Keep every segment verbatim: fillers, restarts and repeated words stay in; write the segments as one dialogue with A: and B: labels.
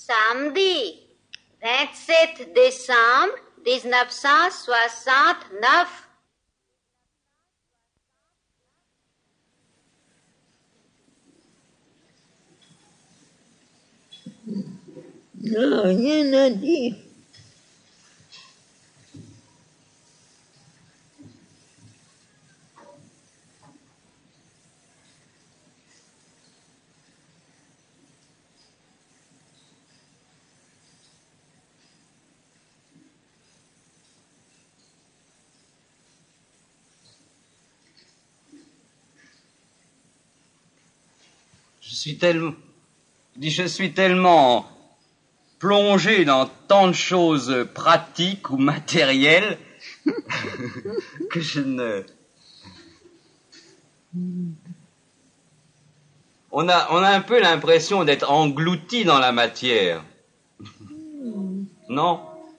A: Samedi, vingt-sept décembre mille neuf cent soixante-neuf.
B: Non, rien à dire.
C: Je suis tellement, je suis tellement plongé dans tant de choses pratiques ou matérielles que je ne... On a, on a un peu l'impression d'être englouti dans la matière. Non?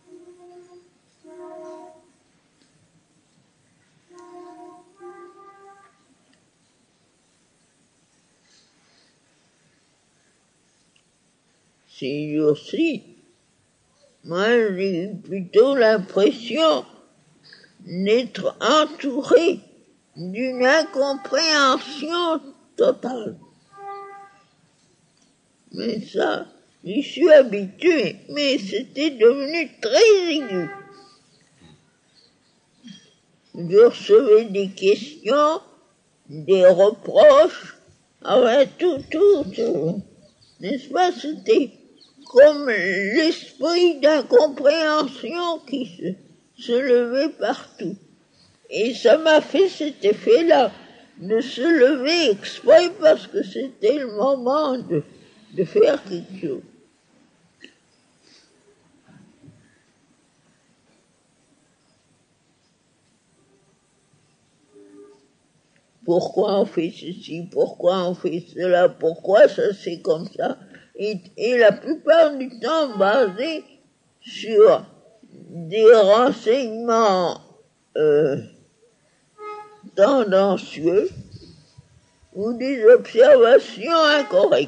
B: Ces jours-ci, moi j'ai plutôt l'impression d'être entouré d'une incompréhension totale. Mais ça, j'y suis habitué, mais c'était devenu très aigu. Je recevais des questions, des reproches, enfin tout, tout, tout. N'est-ce pas, c'était comme l'esprit d'incompréhension qui se, se levait partout. Et ça m'a fait cet effet-là, de se lever exprès parce que c'était le moment de, de faire quelque chose. Pourquoi on fait ceci, pourquoi on fait cela, pourquoi ça c'est comme ça, et, et la plupart du temps basé sur des renseignements euh, tendancieux ou des observations incorrectes.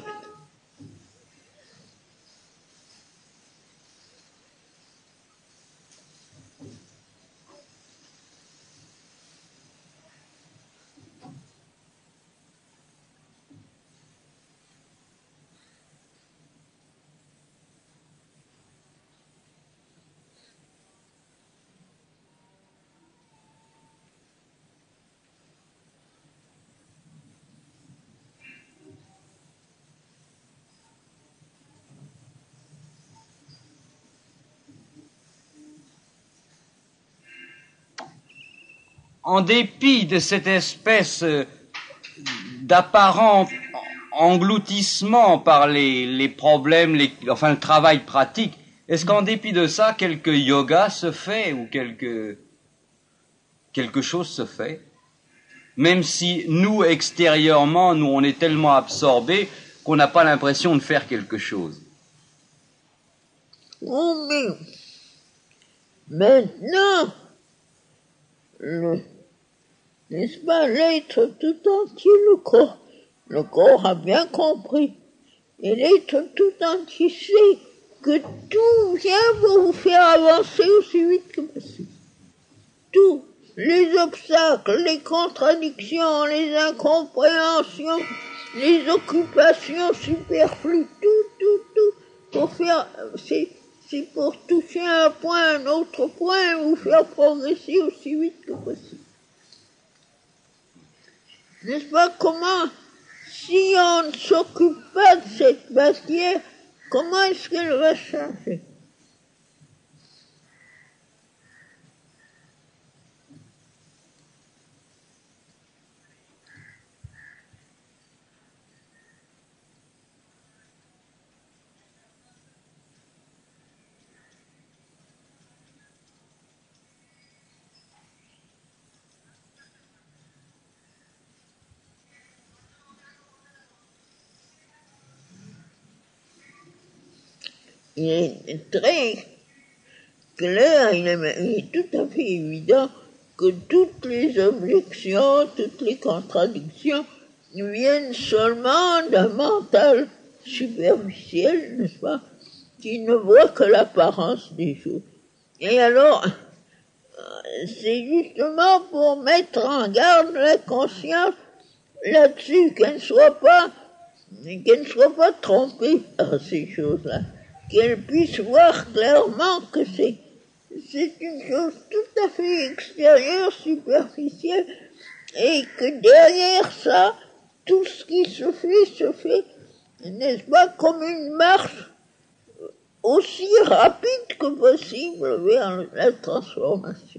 C: En dépit de cette espèce d'apparent engloutissement par les, les problèmes, les, enfin le travail pratique, est-ce qu'en dépit de ça, quelque yoga se fait ou quelque, quelque chose se fait? Même si nous, extérieurement, nous, on est tellement absorbés qu'on n'a pas l'impression de faire quelque chose.
B: Oh, mais maintenant, le, n'est-ce pas, l'être tout entier, le corps, le corps a bien compris, et l'être tout entier sait que tout vient pour vous faire avancer aussi vite que possible. Tout, les obstacles, les contradictions, les incompréhensions, les occupations superflues, tout, tout, tout, pour faire, c'est, c'est pour toucher un point, un autre point, vous faire progresser aussi vite que possible. N'est-ce pas, comment, si on ne s'occupe pas de cette matière, comment est-ce qu'elle va changer? Il est très clair, il est, il est tout à fait évident que toutes les objections, toutes les contradictions viennent seulement d'un mental superficiel, n'est-ce pas, qui ne voit que l'apparence des choses. Et alors, c'est justement pour mettre en garde la conscience là-dessus, qu'elle ne soit pas, qu'elle ne soit pas trompée par ces choses-là, qu'elle puisse voir clairement que c'est, c'est une chose tout à fait extérieure, superficielle, et que derrière ça, tout ce qui se fait, se fait, n'est-ce pas, comme une marche aussi rapide que possible vers la transformation.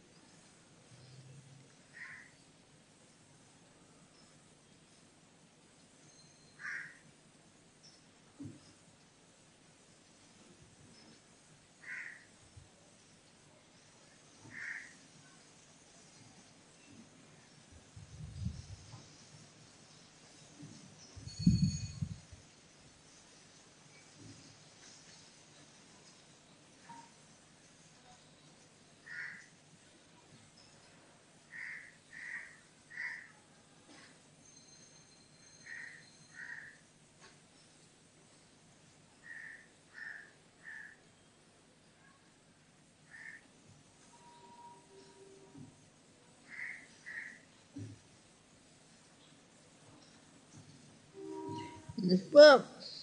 B: N'est-ce pas?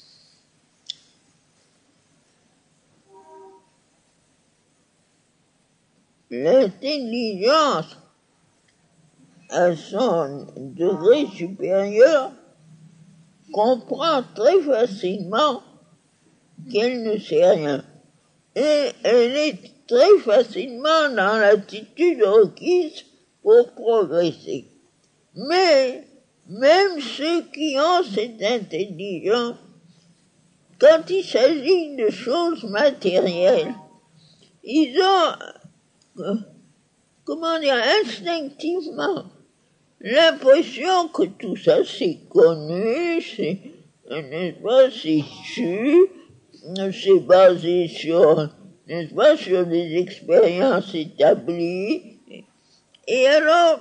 B: L'intelligence, à son degré supérieur, comprend très facilement qu'elle ne sait rien. Et elle est très facilement dans l'attitude requise pour progresser. Mais, même ceux qui ont cette intelligence, quand il s'agit de choses matérielles, ils ont, euh, comment dire, instinctivement, l'impression que tout ça c'est connu, c'est, n'est-ce pas, c'est su, c'est basé sur, n'est-ce pas, sur des expériences établies. Et alors,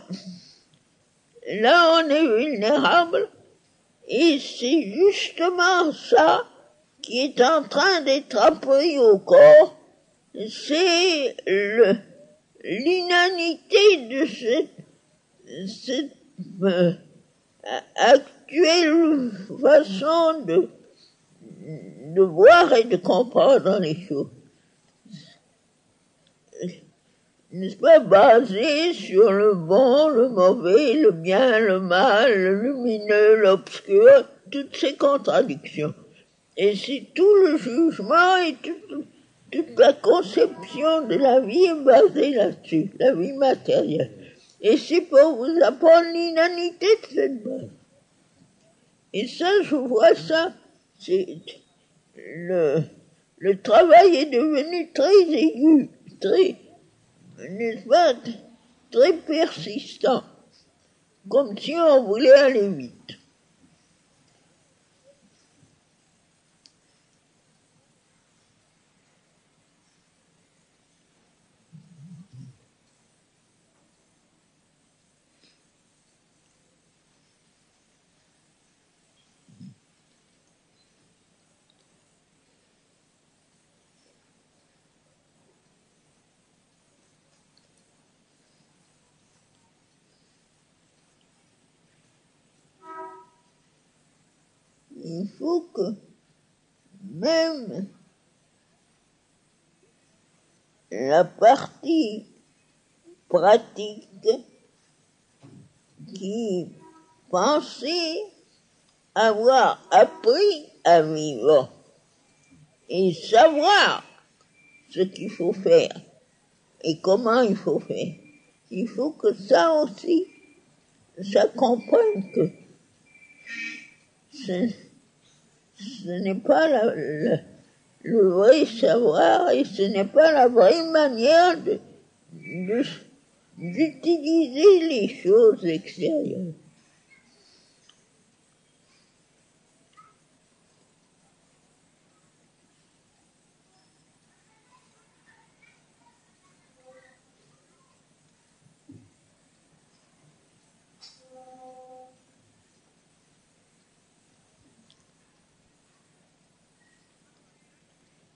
B: là on est vulnérable, et c'est justement ça qui est en train d'être appris au corps, c'est le, l'inanité de cette, cette euh, actuelle façon de, de voir et de comprendre les choses. N'est-ce pas, basé sur le bon, le mauvais, le bien, le mal, le lumineux, l'obscur, toutes ces contradictions. Et c'est tout le jugement et toute, toute la conception de la vie est basée là-dessus, la vie matérielle. Et c'est pour vous apprendre l'inanité de cette base. Et ça, je vois ça, c'est le, le travail est devenu très aigu, très, n'est-ce pas, très persistant, comme si on voulait aller vite. Il faut que même la partie pratique qui pensait avoir appris à vivre et savoir ce qu'il faut faire et comment il faut faire. Il faut que ça aussi, ça comprenne que ce, ce n'est pas la, la, le vrai savoir et ce n'est pas la vraie manière de, de, d'utiliser les choses extérieures.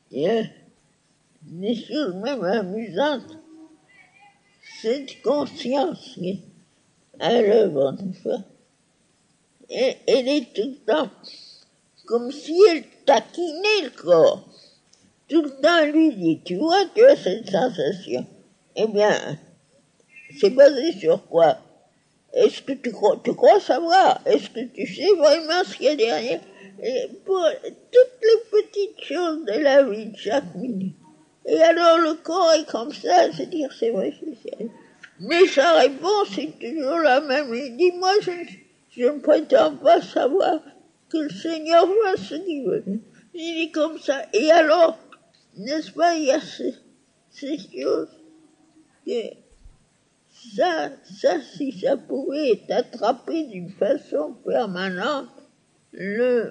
B: Il y a des choses même amusantes. Cette conscience qui est à l'œuvre, n'est-ce pas? Et elle est tout le temps comme si elle taquinait le corps. Tout le temps, elle lui dit, tu vois, tu as cette sensation. Eh bien, c'est basé sur quoi? Est-ce que tu crois, tu crois savoir? Est-ce que tu sais vraiment ce qu'il y a derrière? Et pour toutes les petites choses de la vie de chaque minute. Et alors le corps est comme ça, c'est dire, c'est vrai, c'est ça. Mais sa réponse est toujours la même. Il dit, moi, je, je ne prétends pas savoir que le Seigneur voit ce qu'il veut. Il est comme ça. Et alors, n'est-ce pas, il y a ces, ces choses que ça, ça, si ça pouvait être attrapé d'une façon permanente, le,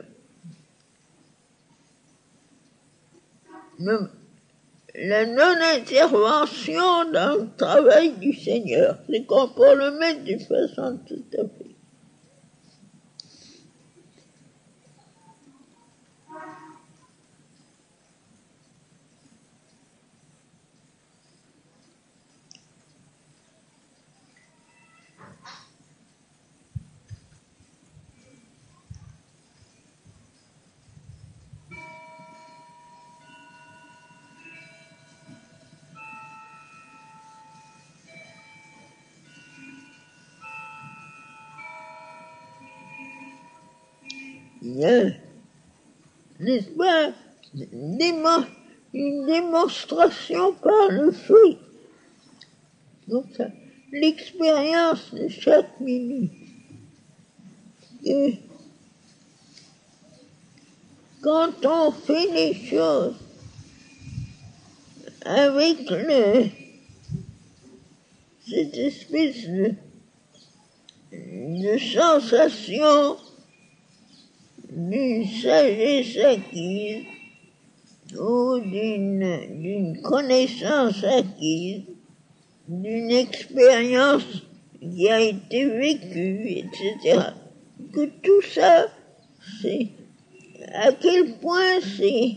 B: le la non-intervention dans le travail du Seigneur, c'est qu'on peut le mettre d'une façon tout à fait. Il y a, n'est-ce pas, une démonstration par le fruit. Donc ça, l'expérience de chaque minute. Et quand on fait les choses avec le, cette espèce de, de sensation d'une sagesse acquise ou d'une, d'une connaissance acquise, d'une expérience qui a été vécue, et cetera. Que tout ça, c'est à quel point c'est,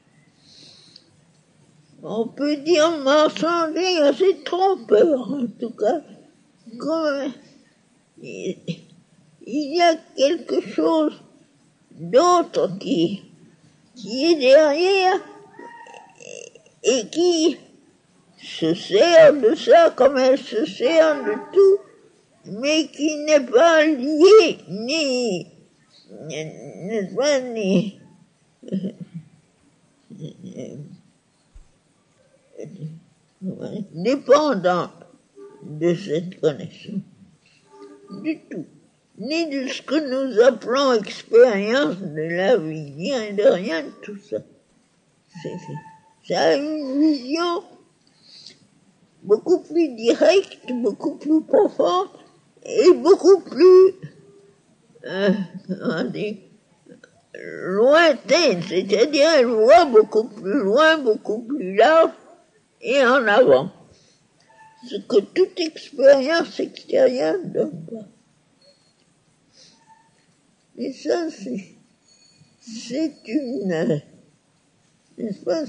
B: on peut dire mensonger, assez trompeur en tout cas, comme il, il y a quelque chose d'autre qui, qui est derrière et qui se sert de ça comme elle se sert de tout, mais qui n'est pas lié ni, n'est-ce pas, ni dépendant de cette connaissance du tout, ni de ce que nous appelons expérience de la vie, ni de rien de tout ça. C'est, c'est, ça a une vision beaucoup plus directe, beaucoup plus profonde et beaucoup plus euh, comment dire, lointaine, c'est-à-dire elle voit beaucoup plus loin, beaucoup plus large et en avant. Ce que toute expérience extérieure ne donne pas. Et ça, c'est, c'est une, n'est-ce pas,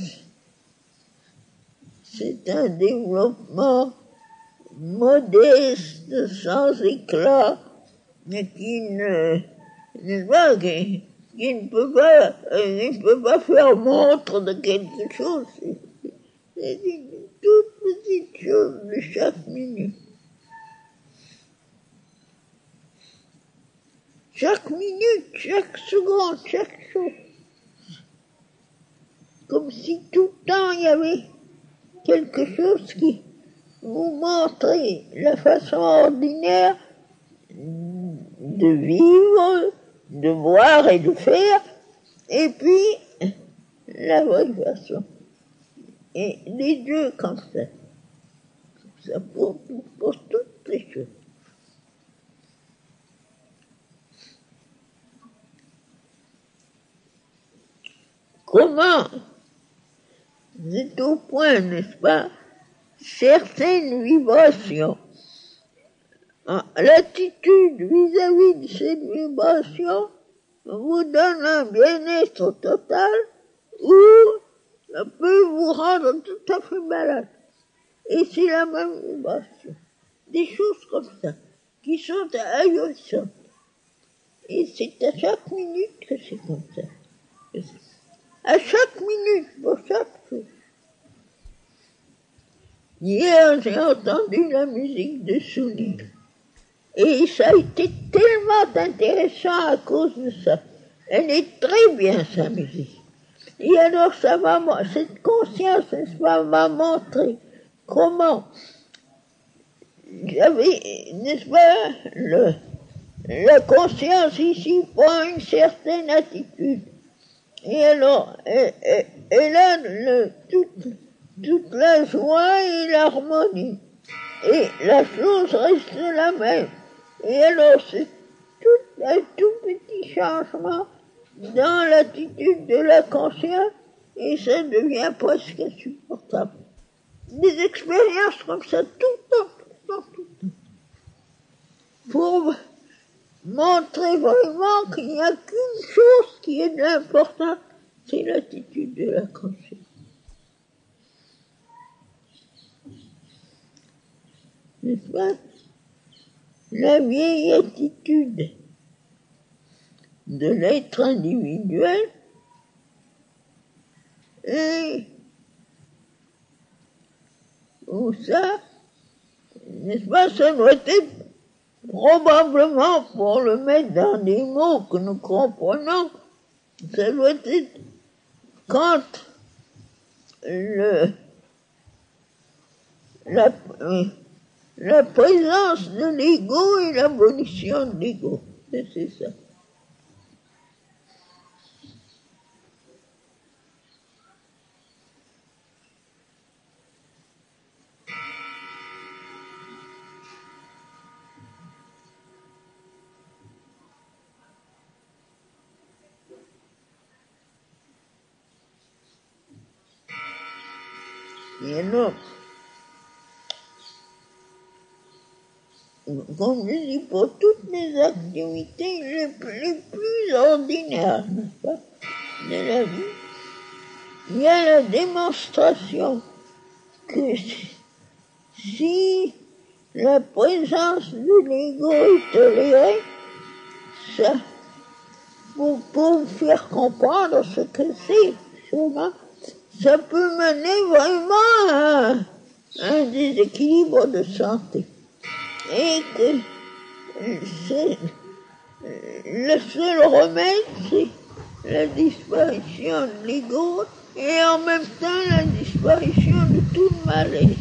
B: c'est un développement modeste, sans éclat, mais qui ne, n'est-ce pas, qui, qui ne peut pas, euh, ne peut pas faire montre de quelque chose. C'est, c'est une toute petite chose de chaque minute. Chaque minute, chaque seconde, chaque chose. Comme si tout le temps il y avait quelque chose qui vous montrait la façon ordinaire de vivre, de voir et de faire, et puis la vraie façon. Et les deux comme ça. Comme ça pour, pour toutes les choses. Comment, c'est au point, n'est-ce pas, certaines vibrations, l'attitude vis-à-vis de cette vibration vous donne un bien-être total ou ça peut vous rendre tout à fait malade. Et c'est la même vibration. Des choses comme ça, qui sont ahurissantes. Et c'est à chaque minute que c'est comme ça. À chaque minute, pour chaque chose. Hier, j'ai entendu la musique de Souni. Et ça a été tellement intéressant à cause de ça. Elle est très bien, sa musique. Et alors, ça m'a, cette conscience, ça m'a montré comment j'avais, n'est-ce pas, le, la conscience ici prend une certaine attitude. Et alors, elle, elle, elle a le, toute, toute la joie et l'harmonie. Et la chose reste la même. Et alors, c'est tout un tout petit changement dans l'attitude de la conscience, et ça devient presque insupportable. Des expériences comme ça, tout le temps, tout le temps, tout le temps. Pour montrer vraiment qu'il n'y a qu'une chose qui est de l'important, c'est l'attitude de la conscience. N'est-ce pas? La vieille attitude de l'être individuel et ou ça, n'est-ce pas, ça doit être probablement, pour le mettre dans des mots que nous comprenons, ça doit être quand le, la, la présence de l'ego et l'abolition de l'ego. C'est ça. Et alors, comme je dis, pour toutes les activités les plus, les plus ordinaires, n'est-ce pas, de la vie, il y a la démonstration que si la présence de l'ego est tolérée, ça, pour, pour faire comprendre ce que c'est, souvent, ça peut mener vraiment à un déséquilibre de santé. Et que c'est, le seul remède, c'est la disparition de l'ego et en même temps la disparition de tout le malaise.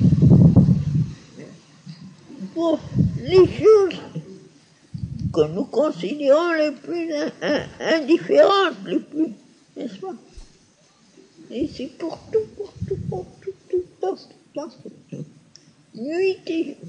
B: Pour les choses que nous considérons les plus indifférentes, les plus, n'est-ce pas? Et c'est pour tout, pour tout, pour tout, tout le temps, tout le temps, tout le temps. Nuit et jour.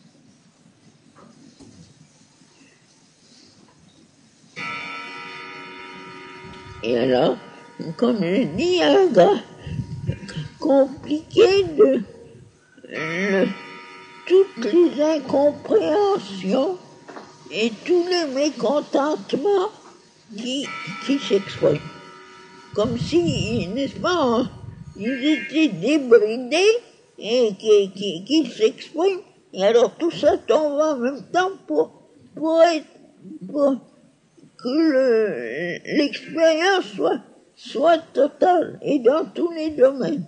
B: Et alors, comme je dis, il y a un gars compliqué de le, toutes les incompréhensions et tous les mécontentements qui, qui s'expriment. Comme si, n'est-ce pas, ils étaient débridés et qui, qui, qui s'expriment. Et alors tout ça tombe en même temps pour, pour être, pour que le, l'expérience soit, soit totale et dans tous les domaines.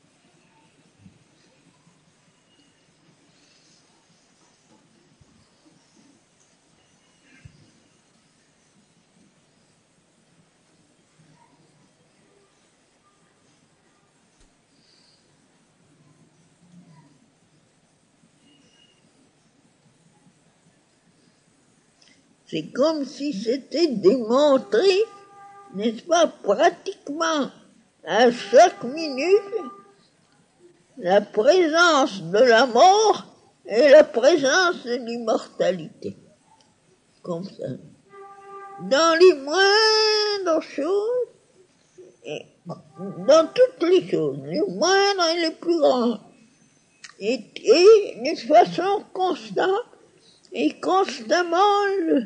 B: C'est comme si c'était démontré, n'est-ce pas, pratiquement à chaque minute, la présence de la mort et la présence de l'immortalité. Comme ça. Dans les moindres choses, et dans toutes les choses, les moindres et les plus grandes, et, et de façon constante, et constamment le...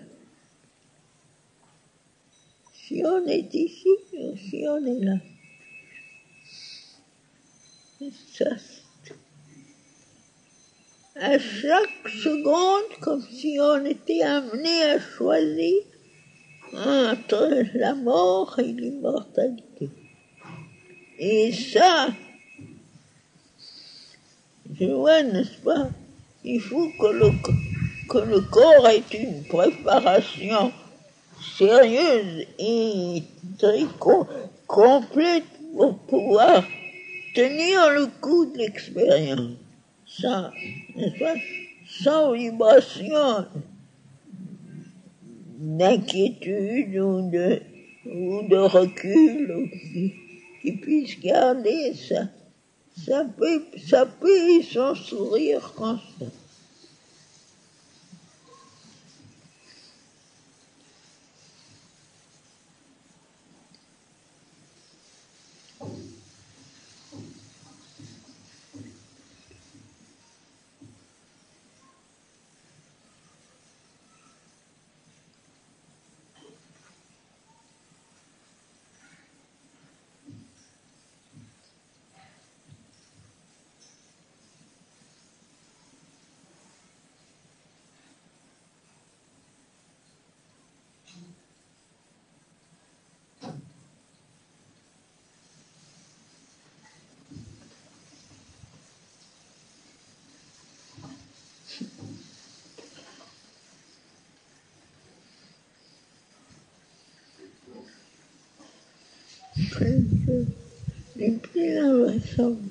B: Si on est ici, si on est là. Ça, à chaque seconde, comme si on était amené à choisir entre la mort et l'immortalité. Et ça, je vois, n'est-ce pas, il faut que le, que le corps ait une préparation sérieuse et très co- complète pour pouvoir tenir le coup de l'expérience. Sans, n'est-ce pas, sans vibration d'inquiétude ou de, ou de recul qui, qui puisse garder sa, sa paix, sa paix et son sourire constant. Les plus invraisemblable.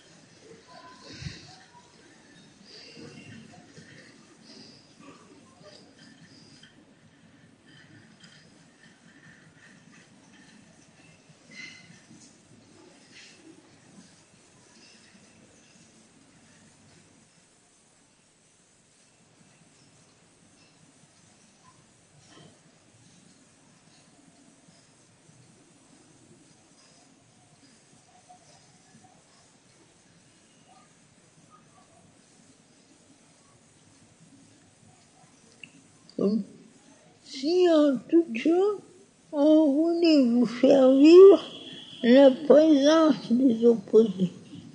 B: Si en tout cas, on voulait vous faire vivre la présence des opposés,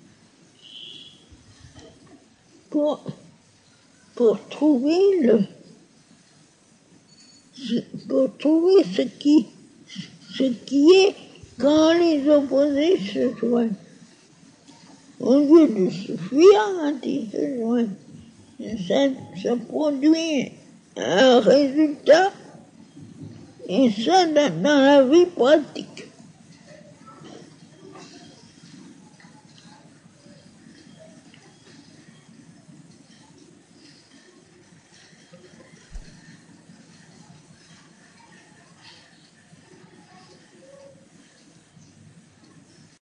B: pour, pour trouver le, pour trouver ce qui, ce qui est quand les opposés se joignent. Au lieu de se fuir quand ils se joignent, ça, ça produit un résultat, et ça dans, dans la vie pratique.